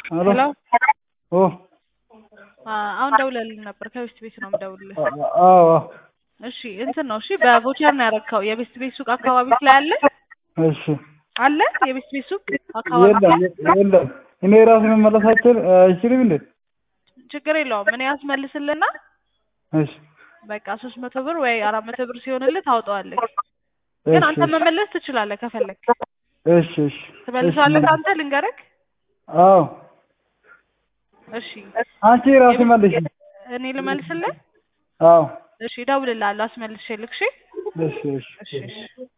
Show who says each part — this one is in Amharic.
Speaker 1: ሄሎ
Speaker 2: ኦ
Speaker 1: አሁን ደውለልኝ ነበር ከቤስት ቤት ነው የምደውልልህ።
Speaker 2: አዎ
Speaker 1: እሺ እንትን ነው እሺ በቮቸር ነው ያረካው የቤስት ቤት ሱቅ አካባቢ ላይ አለ
Speaker 2: እሺ
Speaker 1: አለ የቤስት ቤት ሱቅ አካባቢ
Speaker 2: የለም እኔ ራሴ መመለሳችን አይችልም እንዴ?
Speaker 1: ችግር የለውም እኔ ያስመልስልና
Speaker 2: እሺ
Speaker 1: በቃ 300 ብር ወይ 400 ብር ሲሆንልህ ታውጣዋለህ። ግን አንተ መመለስ ትችላለህ ከፈለክ።
Speaker 2: እሺ እሺ
Speaker 1: ትመልሳለህ አንተ ልንገርክ?
Speaker 2: አዎ
Speaker 1: እሺ
Speaker 2: አንቺ ራስሽ መልሽ።
Speaker 1: እኔ ልመልስልህ?
Speaker 2: አዎ
Speaker 1: እሺ እደውልልሃለሁ አስመልሼልክ። እሺ
Speaker 2: እሺ እሺ
Speaker 1: እሺ